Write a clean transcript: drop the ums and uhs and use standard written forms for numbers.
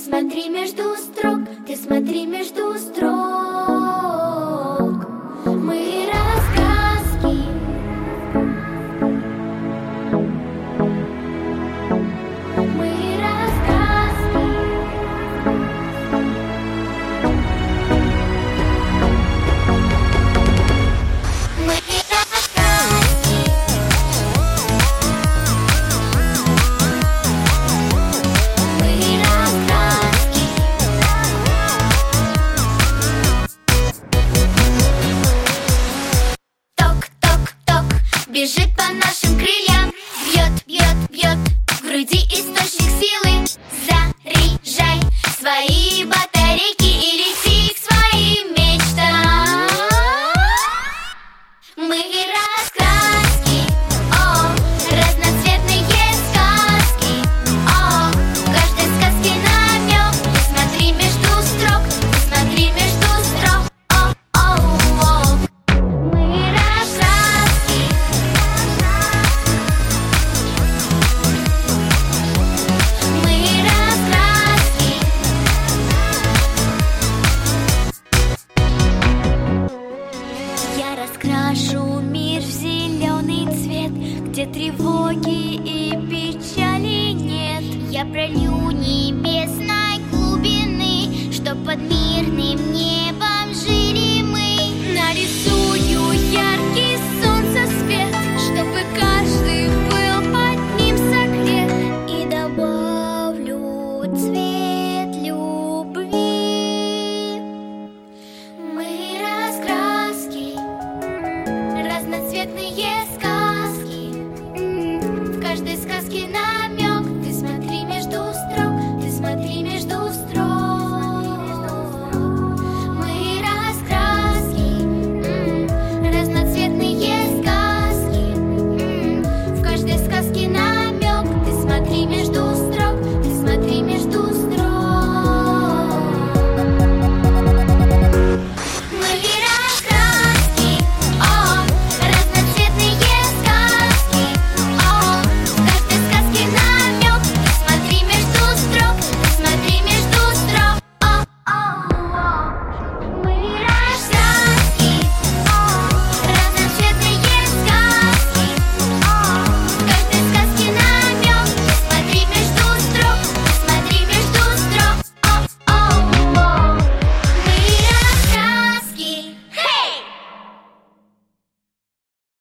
смотри между строк, ты смотри между строк. Мы раскраски. Мы раскраски. Мы раскраски. Бежит по нашим крыльям, бьет, бьет, бьет в груди источник силы. Заряжай свои батарейки и лети к своим мечтам. Мы раскраски, о, разноцветные сказки, о, в каждой сказке намек. Ты смотри между строк, ты смотри между строк, о, о, о. Мы раскраски. Я раскрашу мир в зеленый цвет, где тревоги и печали нет. Я пролью не